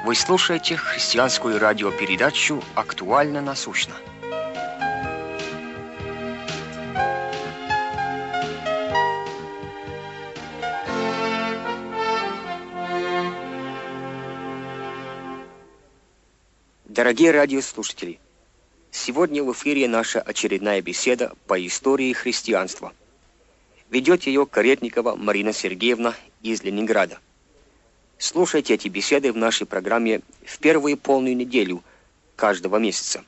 Вы слушаете христианскую радиопередачу «Актуально насущно». Дорогие радиослушатели, сегодня в эфире наша очередная беседа по истории христианства. Ведет ее Каретникова Марина Сергеевна из Ленинграда. Слушайте эти беседы в нашей программе в первую полную неделю каждого месяца.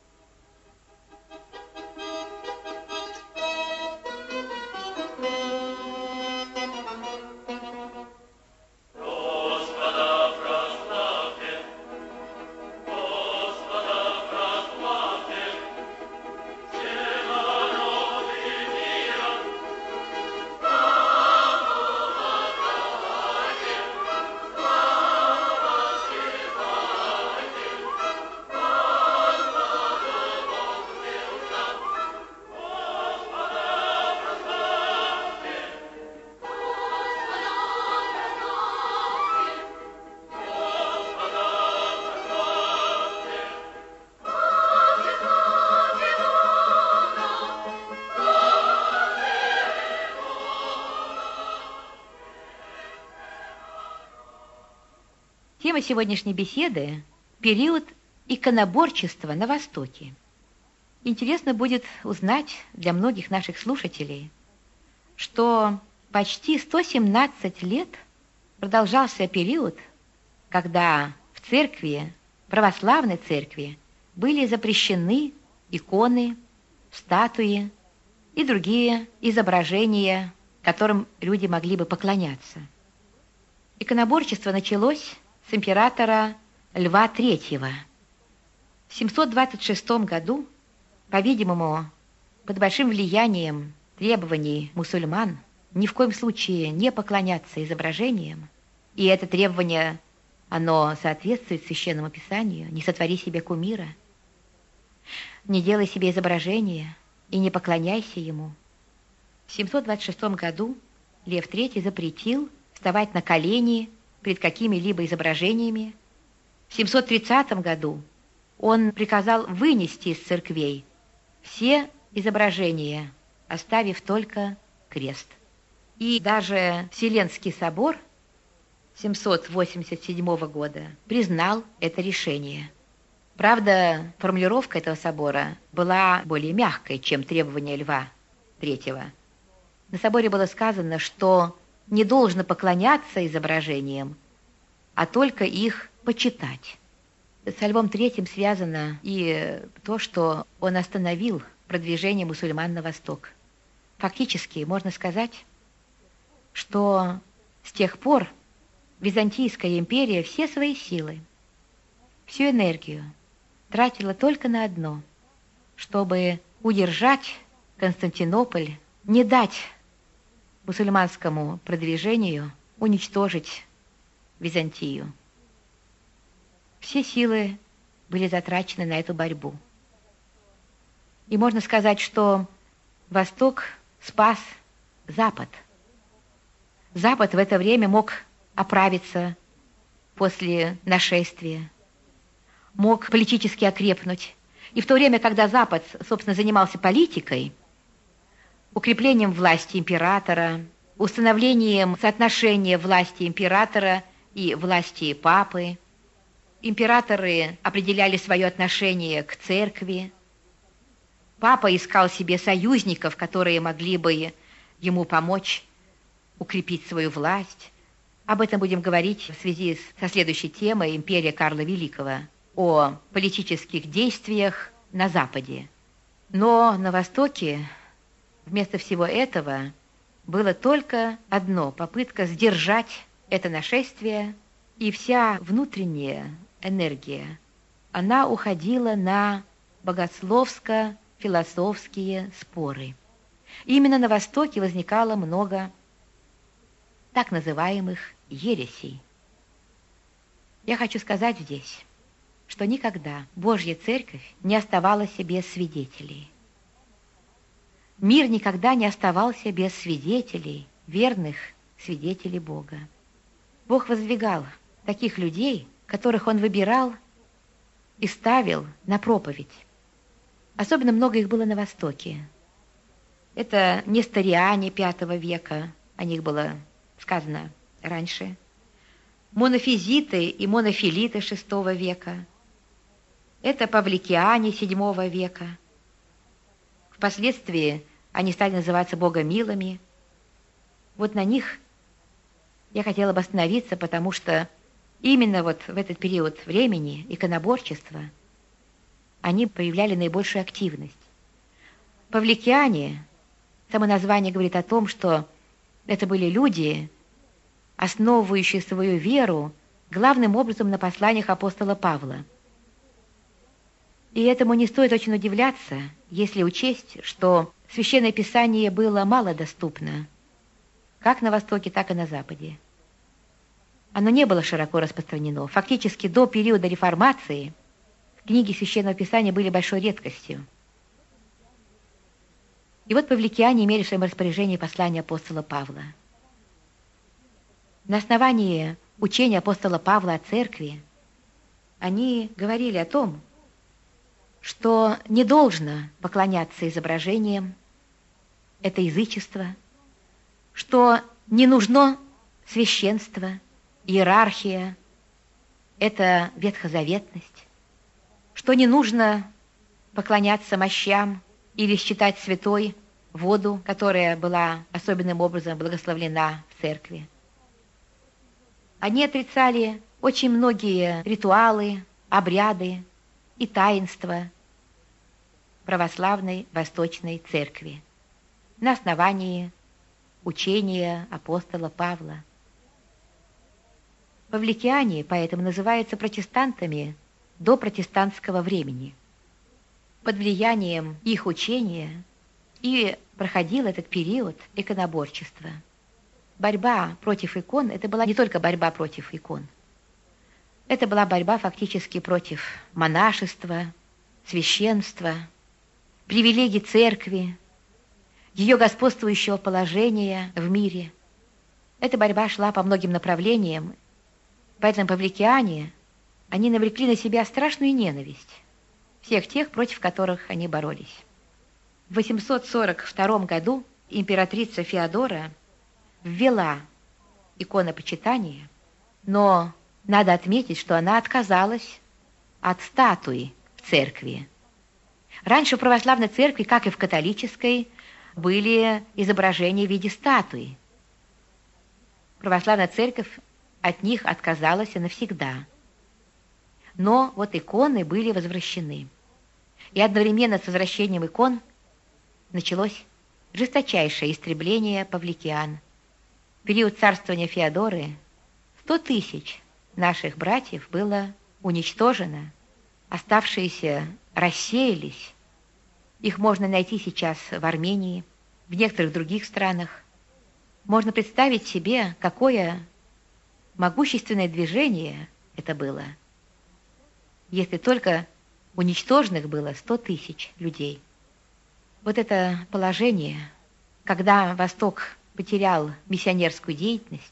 Тема сегодняшней беседы – период иконоборчества на Востоке. Интересно будет узнать для многих наших слушателей, что почти 117 лет продолжался период, когда в церкви, православной церкви, были запрещены иконы, статуи и другие изображения, которым люди могли бы поклоняться. Иконоборчество началось с императора Льва III. В 726 году, по-видимому, под большим влиянием требований мусульман ни в коем случае не поклоняться изображениям, и это требование, оно соответствует Священному Писанию: «Не сотвори себе кумира, не делай себе изображения и не поклоняйся ему». В 726 году Лев III запретил вставать на колени перед какими-либо изображениями. В 730 году он приказал вынести из церквей все изображения, оставив только крест. И даже Вселенский собор 787 года признал это решение. Правда, формулировка этого собора была более мягкой, чем требования Льва III. На соборе было сказано, что не должно поклоняться изображениям, а только их почитать. Со Львом III связано и то, что он остановил продвижение мусульман на восток. Фактически можно сказать, что с тех пор Византийская империя все свои силы, всю энергию тратила только на одно, чтобы удержать Константинополь, не дать мусульманскому продвижению уничтожить Византию. Все силы были затрачены на эту борьбу. И можно сказать, что Восток спас Запад. Запад в это время мог оправиться после нашествия, мог политически окрепнуть. И в то время, когда Запад, собственно, занимался политикой, укреплением власти императора, установлением соотношения власти императора и власти папы. Императоры определяли свое отношение к церкви. Папа искал себе союзников, которые могли бы ему помочь укрепить свою власть. Об этом будем говорить в связи со следующей темой «Империя Карла Великого», о политических действиях на Западе. Но на Востоке вместо всего этого было только одно – попытка сдержать это нашествие, и вся внутренняя энергия, она уходила на богословско-философские споры. И именно на Востоке возникало много так называемых ересей. Я хочу сказать здесь, что никогда Божья Церковь не оставалась без свидетелей. Мир никогда не оставался без свидетелей, верных свидетелей Бога. Бог воздвигал таких людей, которых он выбирал и ставил на проповедь. Особенно много их было на Востоке. Это несториане V века, о них было сказано раньше, монофизиты и монофилиты VI века, это павликиане VII века. Впоследствии они стали называться богомилами. Вот на них я хотела бы остановиться, потому что именно вот в этот период времени иконоборчества они проявляли наибольшую активность. Павликиане, само название говорит о том, что это были люди, основывающие свою веру главным образом на посланиях апостола Павла. И этому не стоит очень удивляться, если учесть, что Священное Писание было мало доступно, как на Востоке, так и на Западе. Оно не было широко распространено. Фактически до периода Реформации книги Священного Писания были большой редкостью. И вот павликиане имели в своем распоряжении послание апостола Павла. На основании учения апостола Павла о церкви они говорили о том, что не должно поклоняться изображениям, это язычество, что не нужно священство, иерархия, это ветхозаветность, что не нужно поклоняться мощам или считать святой воду, которая была особенным образом благословлена в церкви. Они отрицали очень многие ритуалы, обряды и таинства православной Восточной Церкви на основании учения апостола Павла. Павликиане поэтому называются протестантами до протестантского времени. Под влиянием их учения и проходил этот период иконоборчества. Борьба против икон – это была не только борьба против икон. Это была борьба фактически против монашества, священства, привилегий церкви, ее господствующего положения в мире. Эта борьба шла по многим направлениям, поэтому павликиане, они навлекли на себя страшную ненависть всех тех, против которых они боролись. В 842 году императрица Феодора ввела иконопочитание, но надо отметить, что она отказалась от статуи в церкви. Раньше в православной церкви, как и в католической, были изображения в виде статуи. Православная церковь от них отказалась и навсегда. Но вот иконы были возвращены. И одновременно с возвращением икон началось жесточайшее истребление павликиан. В период царствования Феодоры 100 тысяч наших братьев было уничтожено, оставшиеся рассеялись. Их можно найти сейчас в Армении, в некоторых других странах. Можно представить себе, какое могущественное движение это было, если только уничтоженных было 100 тысяч людей. Вот это положение, когда Восток потерял миссионерскую деятельность,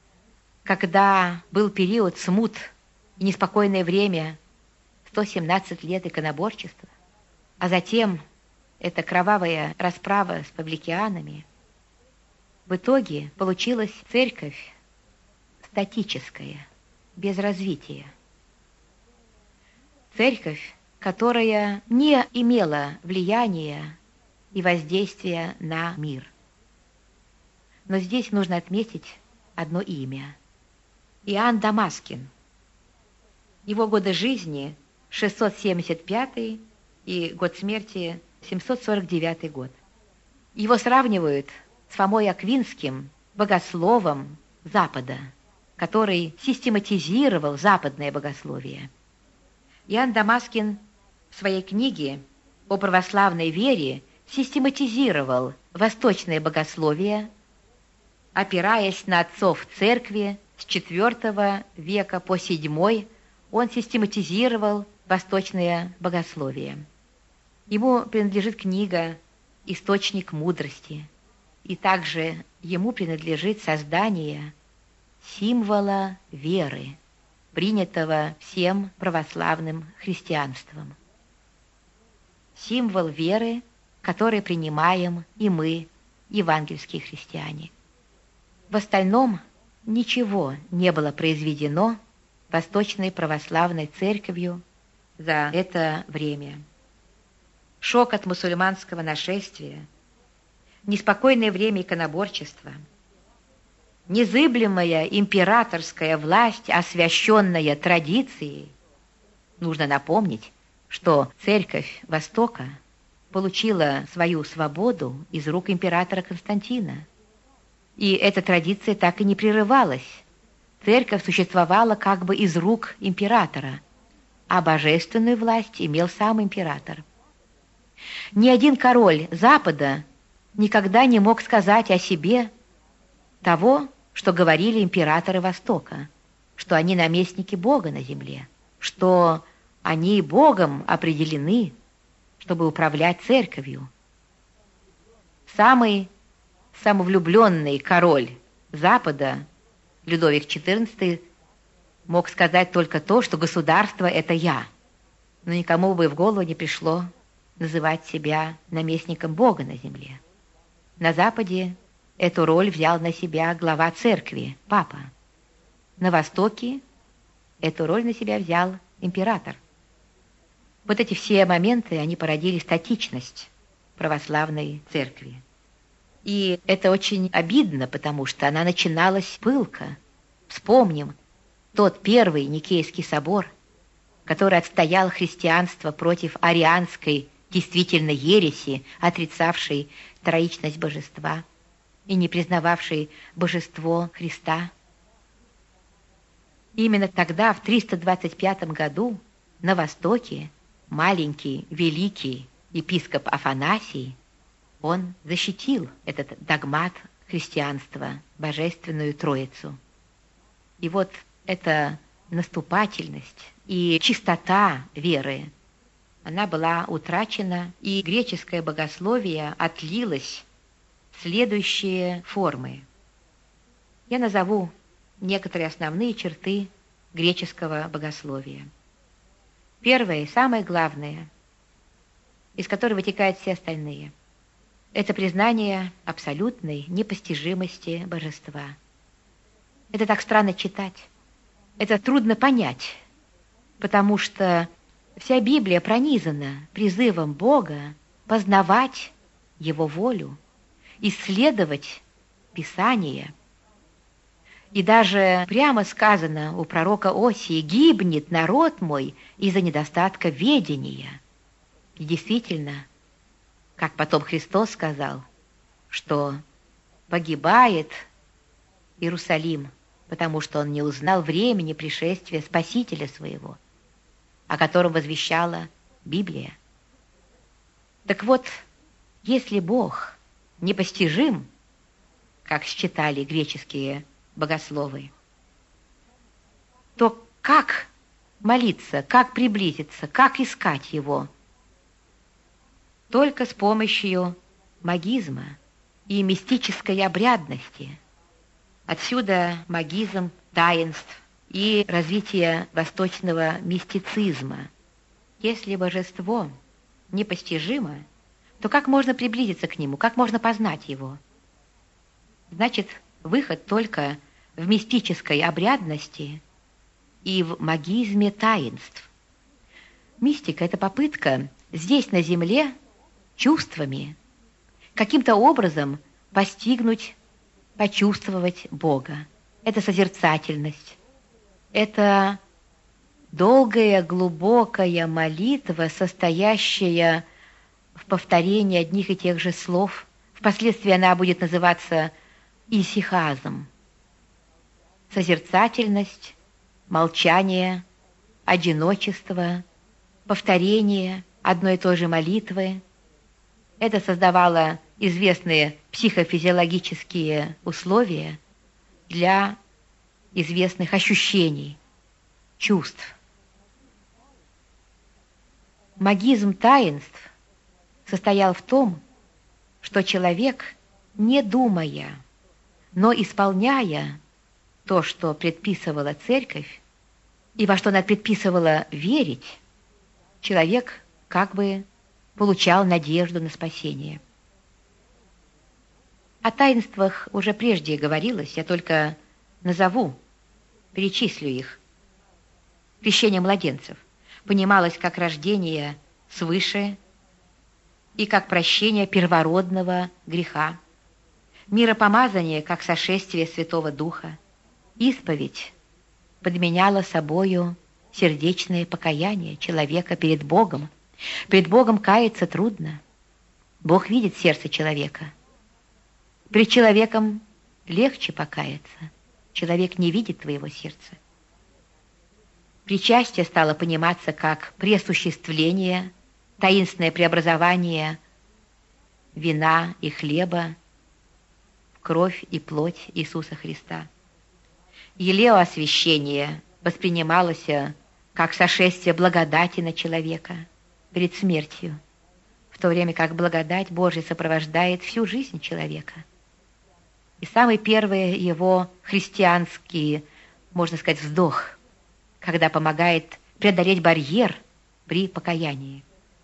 когда был период смут и неспокойное время, 117 лет иконоборчества, а затем эта кровавая расправа с павликианами, в итоге получилась церковь статическая, без развития. Церковь, которая не имела влияния и воздействия на мир. Но здесь нужно отметить одно имя. Иоанн Дамаскин. Его годы жизни 675 и год смерти 749 год. Его сравнивают с Фомой Аквинским, богословом Запада, который систематизировал западное богословие. Иоанн Дамаскин в своей книге о православной вере систематизировал восточное богословие, опираясь на отцов церкви с IV века по VII, он систематизировал восточное богословие. Ему принадлежит книга «Источник мудрости», и также ему принадлежит создание символа веры, принятого всем православным христианством. Символ веры, который принимаем и мы, евангельские христиане. В остальном ничего не было произведено Восточной Православной Церковью за это время. Шок от мусульманского нашествия, неспокойное время иконоборчества, незыблемая императорская власть, освященная традицией. Нужно напомнить, что Церковь Востока получила свою свободу из рук императора Константина. И эта традиция так и не прерывалась. Церковь существовала как бы из рук императора, а божественную власть имел сам император. Ни один король Запада никогда не мог сказать о себе того, что говорили императоры Востока, что они наместники Бога на земле, что они Богом определены, чтобы управлять церковью. Самый самовлюбленный король Запада, Людовик XIV, мог сказать только то, что государство — это я. Но никому бы в голову не пришло называть себя наместником Бога на земле. На Западе эту роль взял на себя глава церкви, папа. На Востоке эту роль на себя взял император. Вот эти все моменты, они породили статичность православной церкви. И это очень обидно, потому что она начиналась пылко. Вспомним тот первый Никейский собор, который отстоял христианство против арианской действительно ереси, отрицавшей троичность божества и не признававшей божество Христа. Именно тогда, в 325 году, на Востоке, маленький, великий епископ Афанасий, он защитил этот догмат христианства, Божественную Троицу. И вот эта наступательность и чистота веры, она была утрачена, и греческое богословие отлилось в следующие формы. Я назову некоторые основные черты греческого богословия. Первое и самое главное, из которого вытекают все остальные, это признание абсолютной непостижимости божества. Это так странно читать, это трудно понять, потому что вся Библия пронизана призывом Бога познавать Его волю, исследовать Писание. И даже прямо сказано у пророка Осии: «Гибнет народ мой из-за недостатка ведения». И действительно, как потом Христос сказал, что погибает Иерусалим, потому что он не узнал времени пришествия Спасителя своего, о котором возвещала Библия. Так вот, если Бог непостижим, как считали греческие богословы, то как молиться, как приблизиться, как искать Его? Только с помощью магизма и мистической обрядности. Отсюда магизм таинств и развитие восточного мистицизма. Если божество непостижимо, то как можно приблизиться к нему, как можно познать его? Значит, выход только в мистической обрядности и в магизме таинств. Мистика — это попытка здесь, на земле, чувствами, каким-то образом постигнуть, почувствовать Бога. Это созерцательность, это долгая, глубокая молитва, состоящая в повторении одних и тех же слов. Впоследствии она будет называться исихазом. Созерцательность, молчание, одиночество, повторение одной и той же молитвы. Это создавало известные психофизиологические условия для известных ощущений, чувств. Магизм таинств состоял в том, что человек, не думая, но исполняя то, что предписывала Церковь, и во что она предписывала верить, человек как бы получал надежду на спасение. О таинствах уже прежде говорилось, я только назову, перечислю их. Крещение младенцев понималось как рождение свыше и как прощение первородного греха. Миропомазание как сошествие Святого Духа. Исповедь подменяла собою сердечное покаяние человека перед Богом. Перед Богом каяться трудно. Бог видит сердце человека. Перед человеком легче покаяться. Человек не видит твоего сердца. Причастие стало пониматься как пресуществление, таинственное преобразование вина и хлеба в кровь и плоть Иисуса Христа. Елеоосвящение воспринималось как сошествие благодати на человека перед смертью, в то время как благодать Божья сопровождает всю жизнь человека. И самый первый его христианский, можно сказать, вздох, когда помогает преодолеть барьер при покаянии.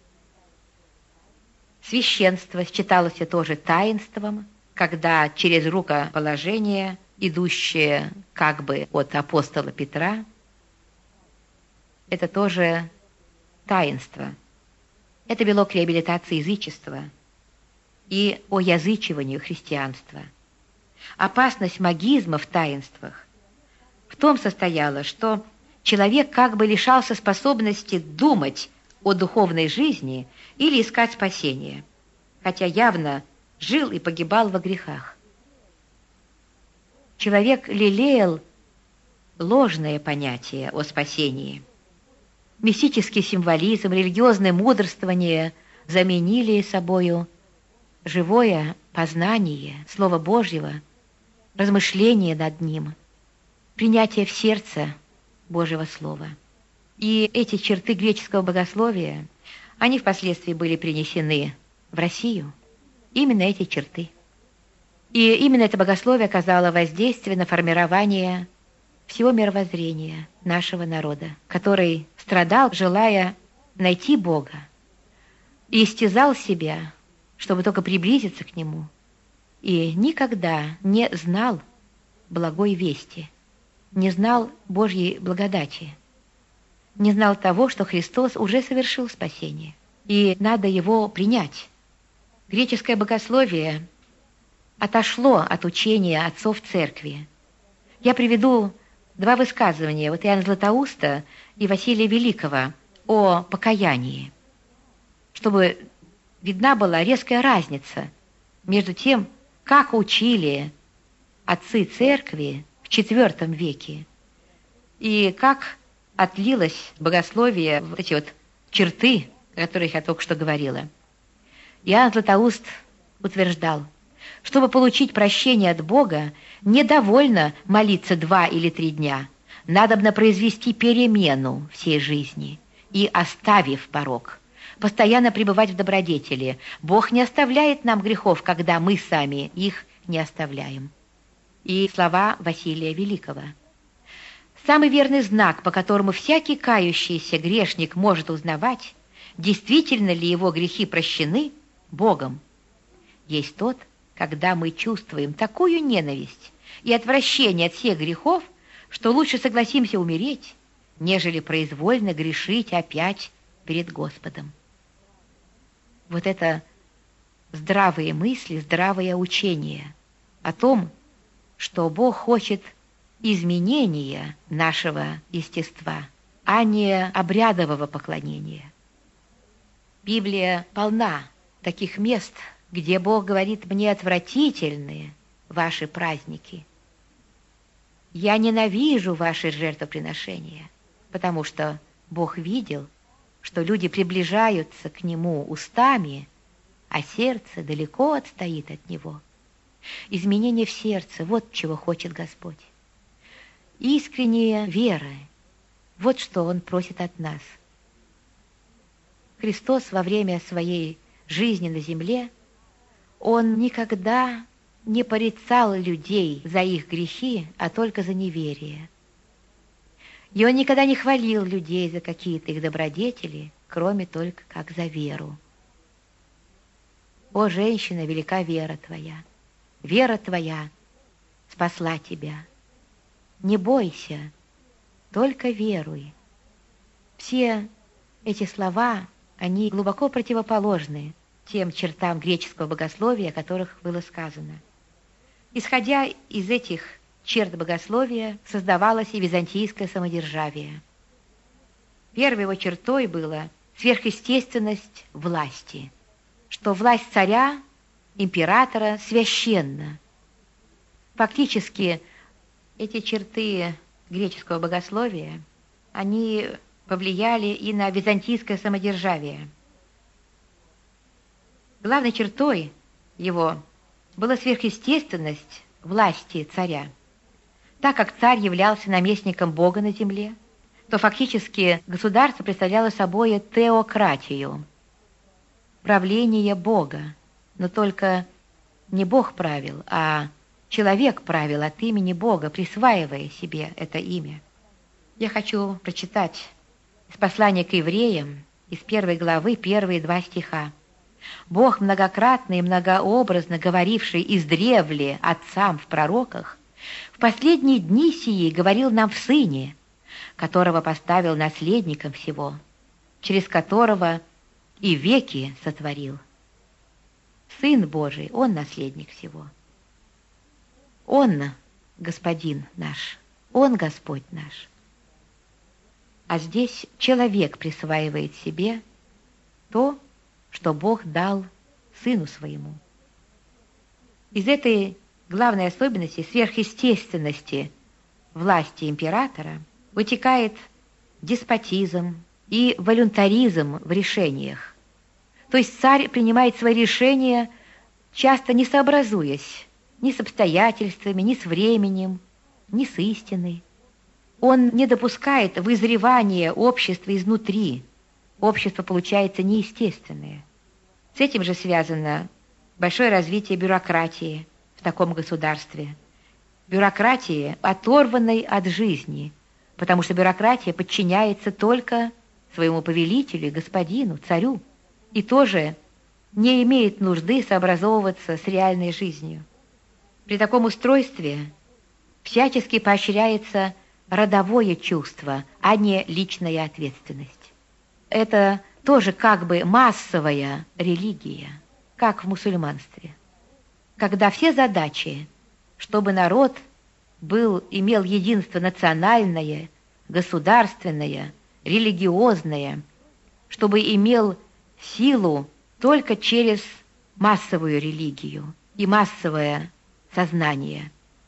Священство считалось тоже таинством, когда через рукоположение, идущее как бы от апостола Петра, это тоже таинство. Это вело к реабилитации язычества и оязычиванию христианства. Опасность магизма в таинствах в том состояла, что человек как бы лишался способности думать о духовной жизни или искать спасение, хотя явно жил и погибал во грехах. Человек лелеял ложное понятие о спасении. Мистический символизм, религиозное мудрствование заменили собою живое познание Слова Божьего, размышление над ним, принятие в сердце Божьего Слова. И эти черты греческого богословия, они впоследствии были принесены в Россию. Именно эти черты. И именно это богословие оказало воздействие на формирование всего мировоззрения нашего народа, который страдал, желая найти Бога, и истязал себя, чтобы только приблизиться к Нему, и никогда не знал благой вести, не знал Божьей благодати, не знал того, что Христос уже совершил спасение, и надо его принять. Греческое богословие отошло от учения отцов церкви. Я приведу два высказывания вот Иоанна Златоуста и Василия Великого о покаянии, чтобы видна была резкая разница между тем, как учили отцы церкви в IV веке и как отлилось богословие, вот эти вот черты, о которых я только что говорила. Иоанн Златоуст утверждал, чтобы получить прощение от Бога, недовольно молиться 2 или 3 дня. Надобно произвести перемену всей жизни и, оставив порок, постоянно пребывать в добродетели. Бог не оставляет нам грехов, когда мы сами их не оставляем. И слова Василия Великого. Самый верный знак, по которому всякий кающийся грешник может узнавать, действительно ли его грехи прощены Богом, есть тот, когда мы чувствуем такую ненависть и отвращение от всех грехов, что лучше согласимся умереть, нежели произвольно грешить опять перед Господом. Вот это здравые мысли, здравое учение о том, что Бог хочет изменения нашего естества, а не обрядового поклонения. Библия полна таких мест, где Бог говорит: мне отвратительны ваши праздники. Я ненавижу ваши жертвоприношения, потому что Бог видел, что люди приближаются к Нему устами, а сердце далеко отстоит от Него. Изменение в сердце – вот чего хочет Господь. Искренняя вера – вот что Он просит от нас. Христос во время своей жизни на земле, Он никогда не порицал людей за их грехи, а только за неверие. И он никогда не хвалил людей за какие-то их добродетели, кроме только как за веру. «О, женщина, велика вера твоя! Вера твоя спасла тебя! Не бойся, только веруй!» Все эти слова, они глубоко противоположны тем чертам греческого богословия, о которых было сказано. Исходя из этих черт богословия создавалось и византийское самодержавие. Первой его чертой была сверхъестественность власти, что власть царя, императора священна. Фактически эти черты греческого богословия, они повлияли и на византийское самодержавие. Главной чертой его была сверхъестественность власти царя. Так как царь являлся наместником Бога на земле, то фактически государство представляло собой теократию, правление Бога, но только не Бог правил, а человек правил от имени Бога, присваивая себе это имя. Я хочу прочитать из послания к евреям, из 1 главы, первые 2 стиха. «Бог, многократно и многообразно говоривший издревле отцам в пророках, в последние дни сии говорил нам в Сыне, которого поставил наследником всего, через которого и веки сотворил». Сын Божий, Он наследник всего. Он Господин наш, Он Господь наш. А здесь человек присваивает себе то, что Бог дал Сыну Своему. Из этой главной особенности сверхъестественности власти императора вытекает деспотизм и волюнтаризм в решениях. То есть царь принимает свои решения, часто не сообразуясь ни с обстоятельствами, ни с временем, ни с истиной. Он не допускает вызревания общества изнутри. Общество получается неестественное. С этим же связано большое развитие бюрократии в таком государстве. Бюрократии, оторванной от жизни, потому что бюрократия подчиняется только своему повелителю, господину, царю, и тоже не имеет нужды сообразовываться с реальной жизнью. При таком устройстве всячески поощряется родовое чувство, а не личная ответственность. Это тоже как бы массовая религия, как в мусульманстве, когда все задачи, чтобы народ имел единство национальное, государственное, религиозное, чтобы имел силу только через массовую религию и массовое сознание.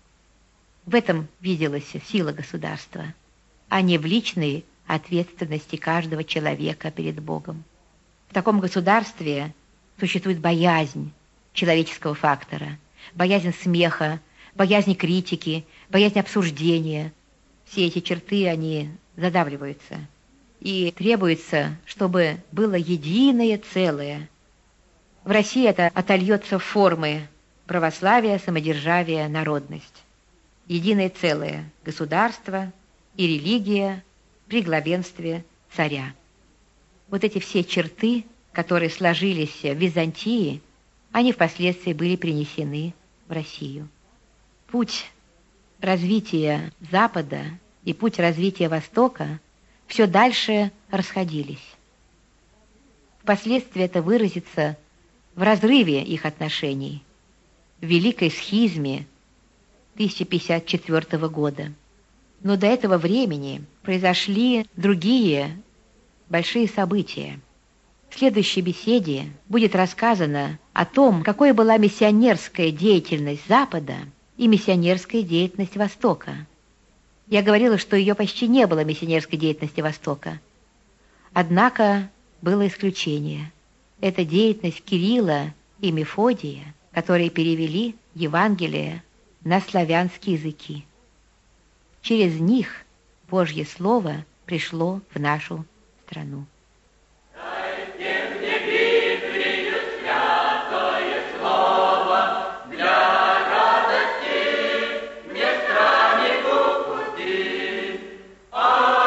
В этом виделась сила государства, а не в личной ответственности каждого человека перед Богом. В таком государстве существует боязнь человеческого фактора, боязнь смеха, боязнь критики, боязнь обсуждения. Все эти черты, они задавливаются. И требуется, чтобы было единое целое. В России это отольется в формы православия, самодержавия, народность. Единое целое – государство и религия при главенстве царя. Вот эти все черты, которые сложились в Византии, они впоследствии были принесены в Россию. Путь развития Запада и путь развития Востока все дальше расходились. Впоследствии это выразится в разрыве их отношений, в Великой схизме 1054 года. Но до этого времени произошли другие большие события. В следующей беседе будет рассказано о том, какой была миссионерская деятельность Запада и миссионерская деятельность Востока. Я говорила, что ее почти не было, миссионерской деятельности Востока. Однако было исключение. Это деятельность Кирилла и Мефодия, которые перевели Евангелие на славянские языки. Через них Божье Слово пришло в нашу страну. Amen.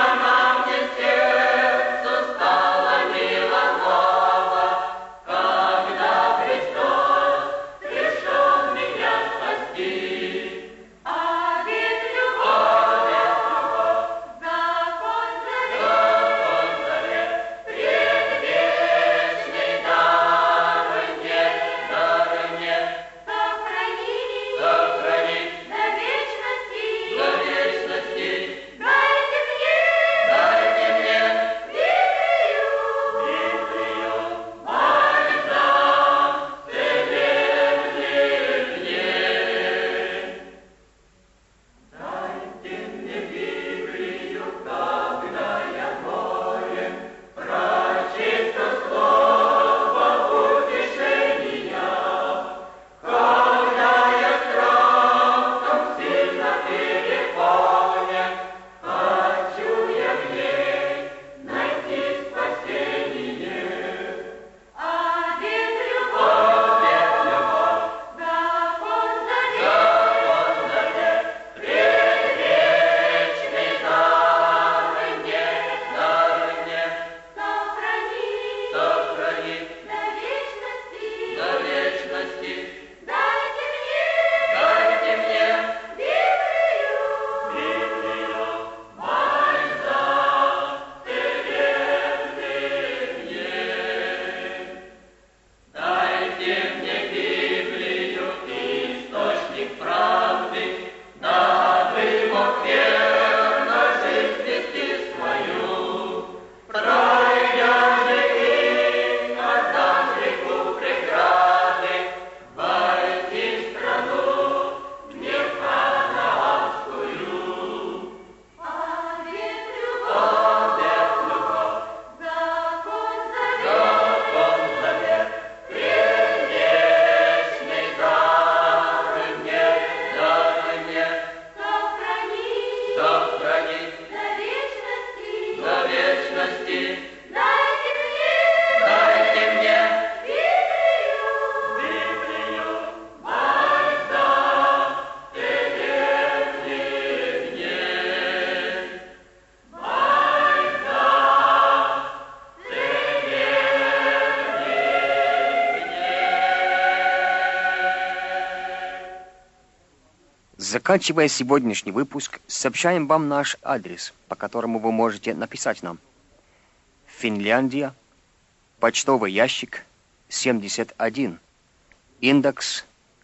Заканчивая сегодняшний выпуск, сообщаем вам наш адрес, по которому вы можете написать нам. Финляндия, почтовый ящик 71, индекс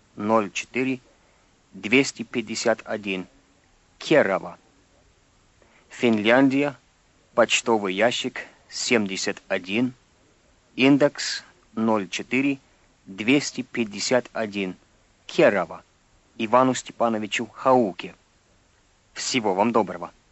04251, Керава. Финляндия, почтовый ящик 71, индекс 04251, Керава. Ивану Степановичу Хауке. Всего вам доброго.